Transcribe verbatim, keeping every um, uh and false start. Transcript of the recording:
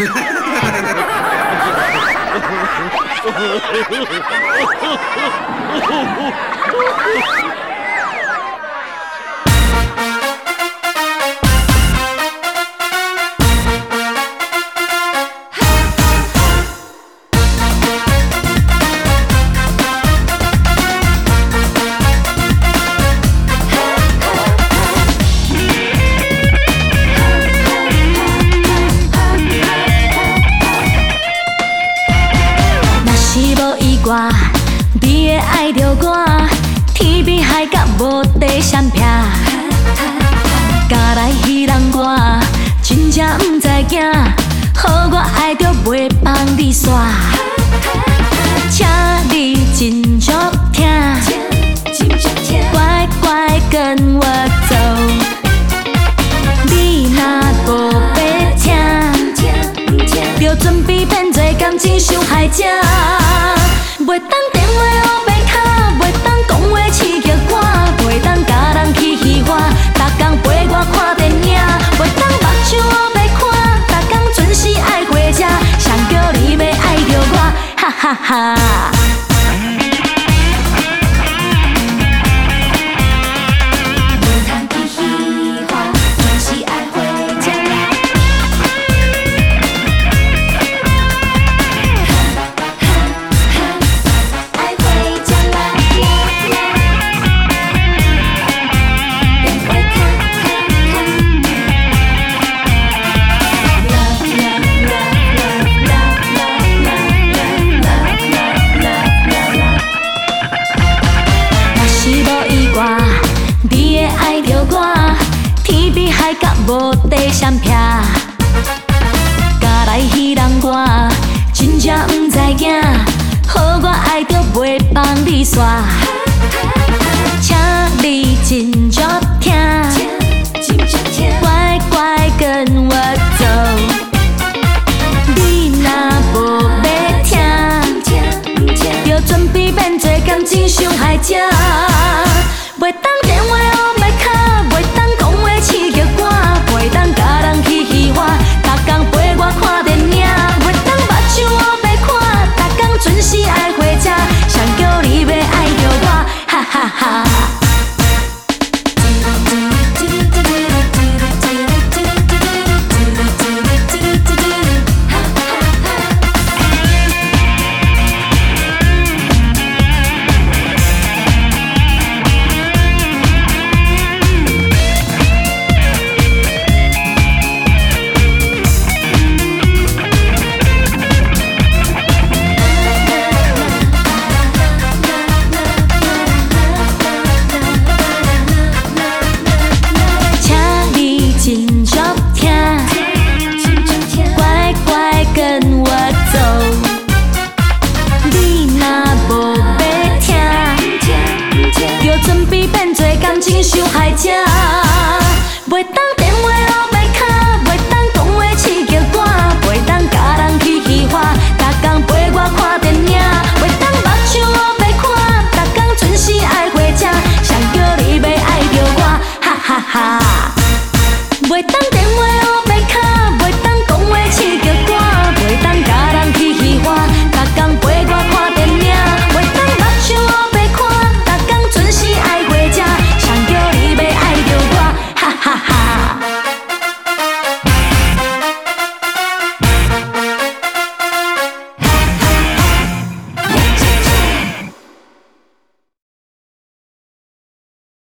你会爱着我，天边海角无地闪避，甲来彼人我，真正不知惊，好我爱着袂放你煞，请你真足听，乖乖跟我走，你若无要听，就准备变做感情伤害者。袂当电话黑白卡，袂当讲话刺激我，袂当甲人去戏花，逐工陪我看电影，袂当目睭黑白看，逐工准时爱回家，谁叫你要爱着我，哈哈哈。无地闪避，甲来彼人我，真正不知惊，好我爱着袂放你煞，请你真足听。